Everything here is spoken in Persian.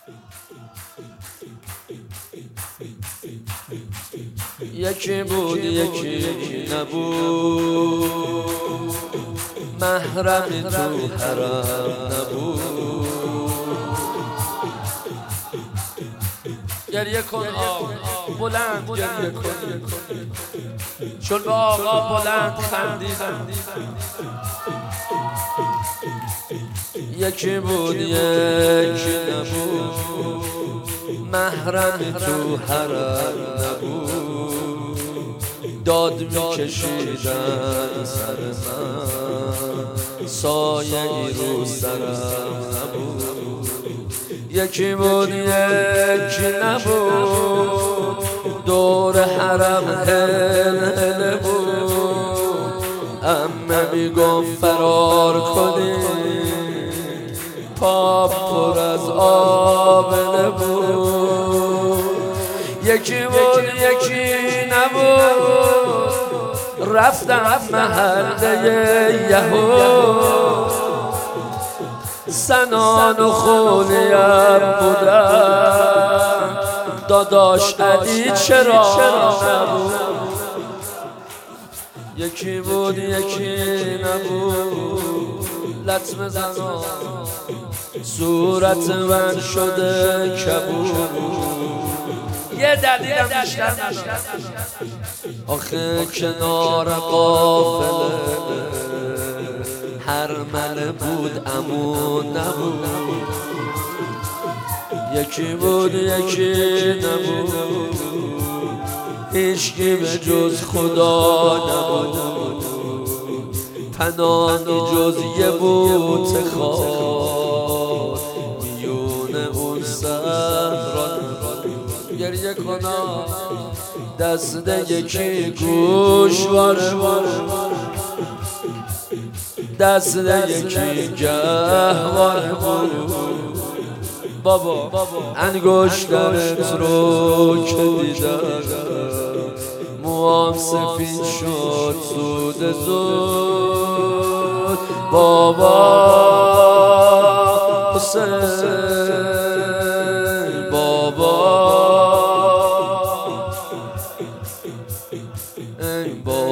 یکی بود یکی نبود، محرمی تو حرم نبود. گریه کن آقا بلند گریه کن، چون به آقا بلند خندیدن. یکی بود یکی نبود، محرمی تو حرم نبود. داد میکشیدن سر من، سایه ای رو سرم نبود. یکی بود یکی نبود، دور حرم هل بود. عمه میگفت فرار کنید، پا پر از آب نبود. یکی بود یکی نبود، رفتم محله یهود. سنان و خونیم بودم، داداش علی چرا نبود. یکی بود یکی نبود، لطمه زنان صورت من شده کبود. یه دلیلم بیشتر ندارم، آخه کنار قافله هرمله بود امون نبود. یکی بود یکی نبود، هیچکی به جز خدا نبود. پناهی جز یه بوته خار، میون اون صحرا. گریه کنم دست یکی گوشواره بود، دست یکی گهواره بود. بابا انگشترت رو که دیدم، موام سفید شد زود زود. بابا حسین بابا ای بابا.